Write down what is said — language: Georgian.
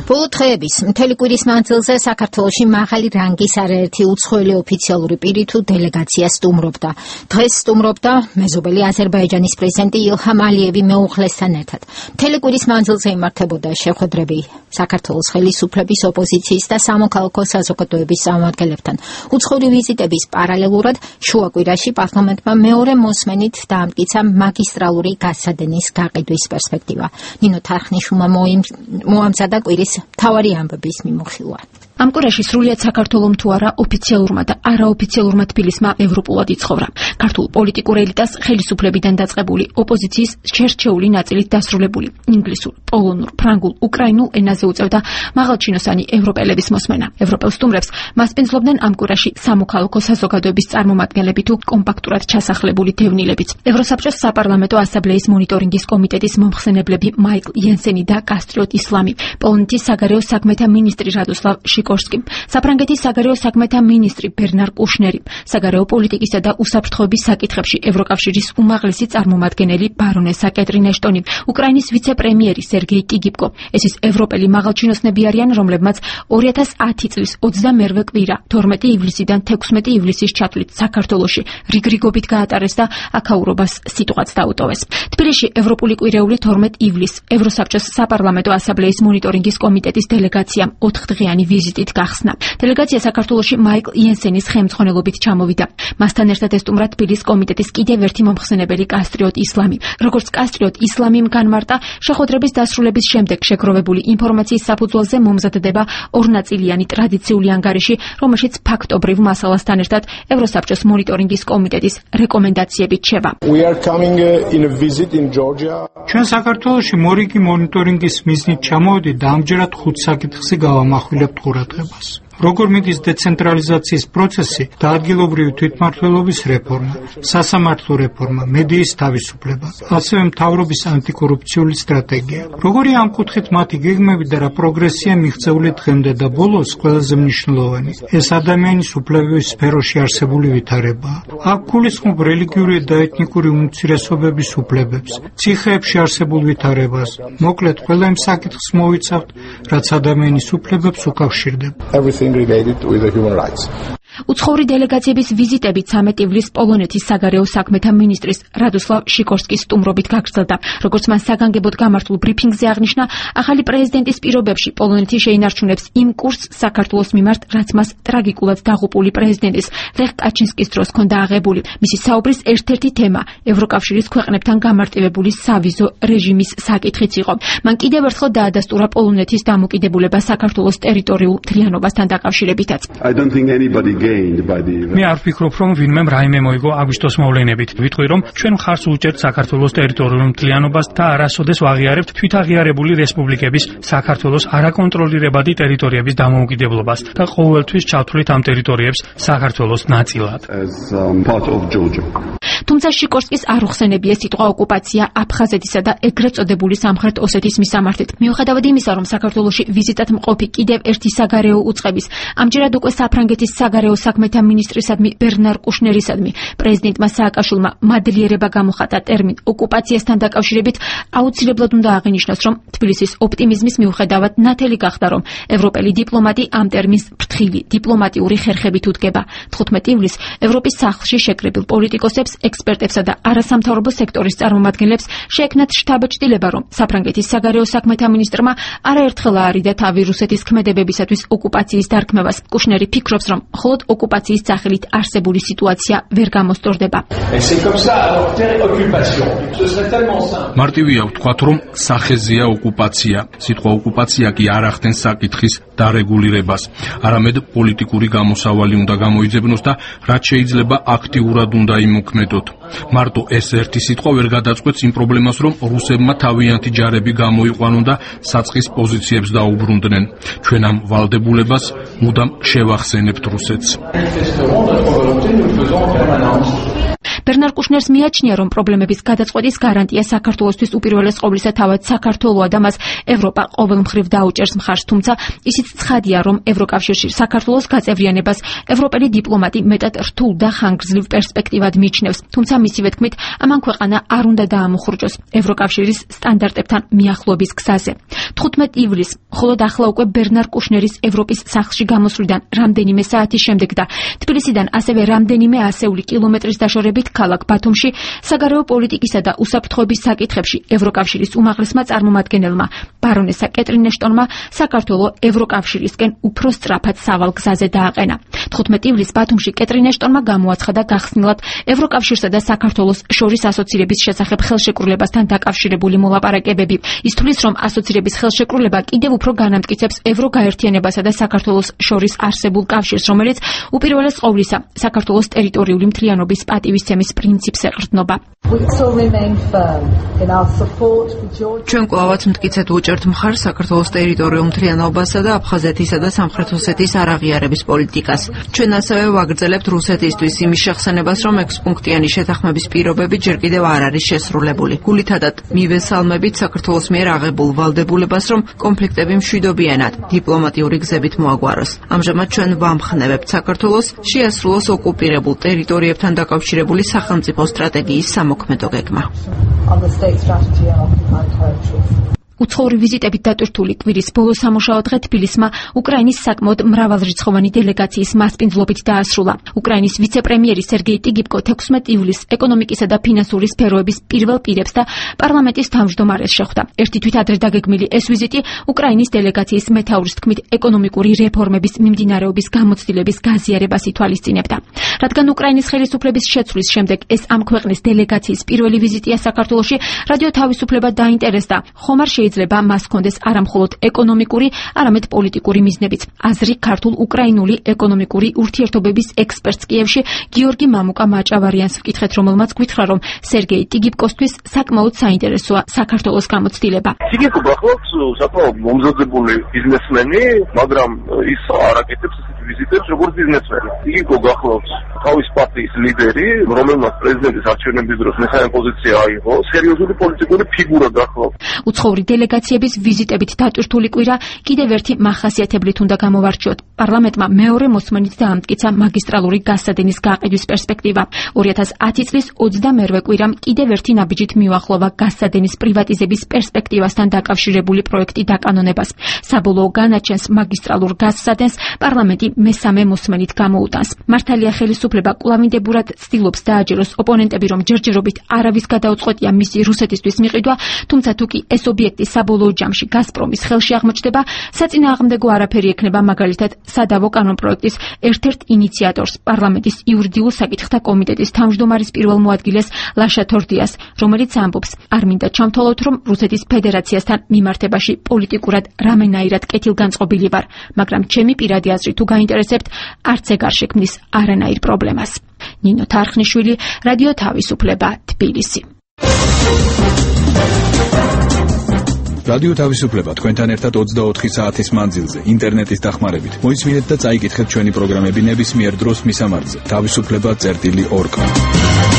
ბოლო დღეების მთელი კვირის მანძილზე საქართველოში მაღალი რანგის არაერთი უცხოელი ოფიციალური პირი თუ დელეგაცია სტუმრობდა. დღეს სტუმრობდა მეზობელი აზერბაიჯანის პრეზიდენტი ილჰამ ალიევი მეუღლესთან ერთად. მთელი კვირის მანძილზე იმართებოდა შეხვედრები საქართველოს ხელისუფლების, ოპოზიციის და სამოქალაქო საზოგადოების წარმომადგენლებთან. უცხოური ვიზიტების პარალელურად შუაკვირაში პარლამენტმა მეორე მოსმენით დაამტკიცა მაგისტრალური გაზსადენის გაყიდვის პერსპექტივა. ნინო თარხნიშვილმა მოამზადა კვირის მთავარი ამბების მიმოხილვა. ამ კვირაში სრულიად საქართველომ თუ არა ოფიციალურმა და არაოფიციალურმა თბილისმა ევროპულად იცხოვრა. ქართულ პოლიტიკურ ელიტას ხელისუფლებიდან დაწყებული ოპოზიციის შერჩეული ნაწილით დასრულებული ინგლისურ, პოლონურ, ფრანგულ, უკრაინულ ენაზე უწევდა მაღალჩინოსანი ევროპელების მოსმენა. ევროპელ სტუმრებს მასპინძლობდნენ ამ კვირაში სამოქალაქო საზოგადოების წარმომადგენლები თუ კომპაქტურად ჩასახლებული დევნილებიც. ევროსაბჭოს საპარლამენტო ასამბლეის მონიტორინგის კომიტეტის მომხსენებლები მაიკლ იენსენი და კასტრიოტ ისლამი, პოლონეთის საგარეო საქმეთა მინისტრი რადოსლავ საფრანგეთის საგარეო საქმეთა მინისტრი ბერნარ კუშნერი, საგარეო პოლიტიკისა და უსაფრთხოების საკითხებში ევროკავშირის უმაღლესი წარმომადგენელი ბარონესა კეტრინ ეშტონი, უკრაინის ვიცე-პრემიერი სერგეი კიგიბკო. ეს ის ევროპელი მაღალჩინოსნები არიან, რომლებმაც 2010 წლის 22 კვირა 12 ივლისიდან 16 ივლისის ჩათვლით საქართველოში რიგრიგობით გაატარეს და აქაურობას სიტყვაც დაუტოვეს. თბილისში ევროპული კვირეული 12 ივლისს ევროსაბჭოს საპარლამენტო ასამბლეის მონიტორინგის კომიტეტის დელეგაციამ 4-დღიანი ვიზიტით გახსნა. დელეგაცია საქართველოში მაიკლ იენსენის ხელმძღვანელობით ჩამოვიდა. მასთან ერთად ესტუმრა თბილისის კომიტეტის კიდევ ერთი მომხსენებელი კასტრიოტ ისლამი. როგორც კასტრიოტ ისლამიმ განმარტა, შეხვედრების დასრულების შემდეგ შეგროვებული ინფორმაციის საფუძველზე მომზადდება ორნაწილიანი ტრადიციული ანგარიში, რომელშიც ფაქტობრივ მასალასთან ერთად ევროსაბჭოს მონიტორინგის კომიტეტის რეკომენდაციებით შევა. ჩვენ საქართველოში მორიგი მონიტორინგის მიზნით ჩამოვედით და ამჯერად 5 საკითხზე გავამახვილებთ ყურადღებას. როგორ მიდის დეცენტრალიზაციის პროცესი და ადგილობრივი თვითმმართველობის რეფორმა, სასამართლო რეფორმა, მედიის თავისუფლება, ასევე მთავრობის ანტიკორუფციული სტრატეგია. როგორი ამ კუთხით მათი გეგმები და რა პროგრესია მიღწეული დღემდე და ბოლოს ყველაზე მნიშვნელოვანი, ეს ადამიანის უფლებების სფეროში არსებული ვითარებაა. აქ გულისხმობ რელიგიური და ეთნიკური უმცირესობების უფლებებს, ციხეებში არსებულ ვითარებას. მოკლედ, ყველა იმ საკითხს მოვიცავთ, რაც ადამიანის უფლებებს უკავშირდება. Related with the human rights. უცხოური დელეგაციების ვიზიტებით 13 ივლისს პოლონეთის საგარეო საქმეთა მინისტრის რადოსლავ შიკორსკის სტუმრობით გაგრძელდა. როგორც მან საგანგებოდ გამართულ ბრიფინგზე აღნიშნა, ახალი პრეზიდენტის პირობებში პოლონეთი შეინარჩუნებს იმ კურსს საქართველოს მიმართ, რაც მას ტრაგიკულად დაღუპული პრეზიდენტის ლეხ კაჩინსკის დროს ჰქონდა აღებული. მისი საუბრის ერთ-ერთი თემა ევროკავშირის ქვეყნებთან გამარტივებული სავიზო რეჟიმის საკითხიც იყო. მან კიდევ ერთხელ დაადასტურა პოლონეთის დამოკიდებულება საქართველოს ტერიტორიულ მთლიანობასთან დაკავშირებითაც. მე არ ვფიქრობ, რომ ვინმემ რაიმე მოიგო აგვისტოს მოვლენებით. ვიტყვი, რომ ჩვენ მხარს უჭერთ საქართველოს ტერიტორიულ მთლიანობას და არასოდეს ვაღიარებთ თვითაღიარებული რესპუბლიკების საქართველოს არაკონტროლირებადი ტერიტორიების დამოუკიდებლობას და ყოველთვის ჩავთვლით ამ ტერიტორიებს საქართველოს ნაწილად. თუმცა შიკორსკის არ უხსენებია სიტყვა ოკუპაცია აფხაზეთისა და ეგრეთ წოდებული სამხრეთ ოსეთის მისამართით. მიუხედავად იმისა, რომ საქართველოში ვიზიტად მყოფი კიდევ ერთი საგარეო უწყების, ამჯერად უკვე საფრანგეთის საგარეო საქმეთა მინისტრისადმი ბერნარ კუშნერისადმი პრეზიდენტმა სააკაშვილმა მადლიერება გამოხატა ტერმინ ოკუპაციასთან დაკავშირებით, აუცილებლად უნდა აღინიშნოს, რომ თბილისის ოპტიმიზმის მიუხედავად ნათელი გახდა, რომ ევროპელი დიპლომატი ამ ტერმინს ფრთხილი დიპლომატიური ხერხებით უდგება. 15 ივლისს ევროპის სახლში შეკრებილ პოლიტიკოსებს, ექსპერტებსა და არასამთავრობო სექტორის წარმომადგენლებს შეექმნათ შთაბეჭდილება, რომ საფრანგეთის საგარეო საქმეთა მინისტრმა არაერთხელ აარიდა თავი რუსეთის ქმედებებისათვის ოკუპაციის დარქმევას. კუშნერი ფიქრობს, რომ მხოლოდ ოკუპაციის სახელით არსებული სიტუაცია ვერ გამოსწორდება. მარტივია ვთქვათ, რომ სახეზეა ოკუპაცია. სიტყვა ოკუპაცია კი არ ახდენს საკითხის დარეგულირებას. არამედ პოლიტიკური გამოსავალი უნდა გამოიძებნოს და რაც შეიძლება აქტიურად უნდა იმოქმედოთ. მარტო ეს ერთი სიტყვა ვერ გადაწყვეტს იმ პრობლემას, რომ რუსებმა თავიანთი ჯარები გამოიყვანონ და საწყის პოზიციებს დაუბრუნდნენ. ჩვენ ამ ვალდებულებას მუდამ შევახსენებთ რუსეთს. ბერნარ კუშნერს მიაჩნია, რომ პრობლემების გადაწყვეტის გარანტია საქართველოსთვის უპირველეს ყოვლისა თავად საქართველოა და მას ევროპა ყოველმხრივ დაუჭერს მხარს, თუმცა ისიც ცხადია, რომ ევროკავშირში საქართველოს გაწევრიანებას ევროპელი დიპლომატი მეტად რთულ და ხანგრძლივ პერსპექტივად მიიჩნევს. თუმცა მისივე თქმით, ამან ქვეყანა არ უნდა დაამოხრჯოს ევროკავშირის სტანდარტებთან მიახლოების გზაზე. 15 ივლისს, ხოლო ახლა უკვე ბერნარ კუშნერის ევროპის სახლში გამოსვლიდან რამდენიმე საათის შემდეგ და თბილისიდან ასევე რამდენიმე ასეული კილომეტრის დაშორებით ქალაქ ბათუმში საგარეო პოლიტიკისა და უსაფრთხოების საკითხებში ევროკავშირის უმაღლესმა წარმომადგენელმა ბარონესა კეტრინ ეშტონმა საქართველოს ევროკავშირისკენ უფრო სწრაფად სავალ გზაზე დააყენა. 15 ივლისს ბათუმში კეტრინ ეშტონმა გამოაცხადა გახსნილად ევროკავშირსა და საქართველოს შორის ასოცირების შესახებ ხელშეკრულებასთან დაკავშირებული მოლაპარაკებები. ის თვლის, რომ ასოცირების ხელშეკრულება კიდევ უფრო განამტკიცებს ევროგაერთიანებასა და საქართველოს შორის არსებულ კავშირს, რომელიც უპირველეს ყოვლისა საქართველოს ტერიტორიული მთლიანობის პატივისცემის პრინციპს ეყრდნობა. ჩვენ კვლავაც მტკიცედ უჭერთ მხარს საქართველოს ტერიტორიულ მთლიანობასა და აფხაზეთისა და სამხრეთ ოსეთის არაღიარების პოლიტიკას. ჩვენ ასევე ვაგრძელებთ რუსეთისთვის იმის შეხსენებას, რომ 6 პუნქტიანი შეთანხმების პირობები ჯერ კიდევ არ არის შესრულებული. გულითადად მივესალმებით საქართველოს მიერ აღებულ ვალდებულებას, რომ კონფლიქტები მშვიდობიანად დიპლომატიური გზებით მოაგვაროს. ამჟამად ჩვენ ვამხნევებთ საქართველოს შეასრულოს ოკუპირებულ ტერიტორიებთან დაკავშირებული სახელმწიფო სტრატეგიის სამოქმედო გეგმა. უცხოური ვიზიტებით დატვირთული კვირის ბოლო სამუშაო დღე თბილისმა უკრაინის საკმაოდ მრავალრიცხოვანი დელეგაციის მასპინძლობით დაასრულა. უკრაინის ვიცე-პრემიერი სერგეი ტიგიპკო 16 ივლისს ეკონომიკისა და ფინანსური სფეროების პირველ პირებს და პარლამენტის თავმჯდომარეს შეხვდა. ერთი თვით ადრე დაგეგმილი ეს ვიზიტი უკრაინის დელეგაციის მეთაურის თქმით ეკონომიკური რეფორმების მიმდინარეობის გამოცდილების გაზიარებას ითვალისწინებდა. რადგან უკრაინის ხელისუფლების შეცვლის შემდეგ ეს ამ ქვეყნის დელეგაციის პირველი ვიზიტია საქართველოში, რადიო თავისუფლება დაინტერესდა, ხომ არ შეიძლება მას ჰქონდეს არამხოლოდ ეკონომიკური, არამედ პოლიტიკური მიზნებიც. აზრი ქართულ-უკრაინული ეკონომიკური ურთიერთობების ექსპერტს კიევში გიორგი მამუკა მაჭავარიანს ვკითხეთ, რომელმაც გითხრა, რომ სერგეი ტიგიპკოსთვის საკმაოდ საინტერესოა საქართველოს გამოცდილება. ტიგიპკო გახლავთ საკმაოდ მომზადებული ბიზნესმენი, მაგრამ ის არ აკეთებს ესეთ ვიზიტებს როგორც ბიზნესმენი. ტიგიპკო გახლავთ თავის პარტიის ლიდერი, რომელმაც პრეზიდენტის არჩევნების დროს მესამე პოზიცია აიღო, სერიოზული პოლიტიკური ფიგურა გახლავთ. უცხოური დელეგაციების ვიზიტებით დატვირთული კვირა კიდევ ერთი მახასიათებლით უნდა გამოვარჩიოთ. პარლამენტმა მეორე მოსმენით დაამტკიცა მაგისტრალური გაზსადენის გაყიდვის პერსპექტივა. 2010 წლის 28 კვირამ კიდევ ერთი ნაბიჯით მიუახლოვა გაზსადენის პრივატიზების პერსპექტივასთან დაკავშირებული პროექტი დაკანონებას. საბოლოო განაჩენს მაგისტრალურ გაზსადენს პარლამენტი მესამე მოსმენით გამოუტანს. მართალია ხელისუფლება კვლავინდებურად ცდილობს დააჯეროს ოპონენტები, რომ ჯერჯერობით არავის გადაუწყვეტია მისი რუსეთისთვის მიყიდვა, თუმცა თუ კი ეს ობიექტი საბოლოო ჯამში გაზპრომის ხელში აღმოჩნდება, საწინააღმდეგო არაფერი ექნება მაგალითად სადავო კანონპროექტის ერთ-ერთ ინიციატორს, პარლამენტის იურიდიულ საკითხთა კომიტეტის თავმჯდომარის პირველ მოადგილეს ლაშა თორდიას, რომელიც ამბობს, არ მინდა ჩამთვალოთ, რომ რუსეთის ფედერაციასთან მიმართებაში პოლიტიკურად რამენაირად კეთილგანწყობილი ვარ, მაგრამ ჩემი პირადი აზრი თუ გაინტერესებთ, არც ეგ არ შექმნის არანაირ პრობლემას. ნინო თარხნიშვილი, რადიო თავისუფლება, თბილისი. რადიო თავისუფლება თქვენთან ერთად 24 საათის მანძილზე ინტერნეტის დახმარებით. მოისმინეთ და წაიკითხეთ ჩვენი პროგრამები ნებისმიერ დროს მისამართზე. თავისუფლება.org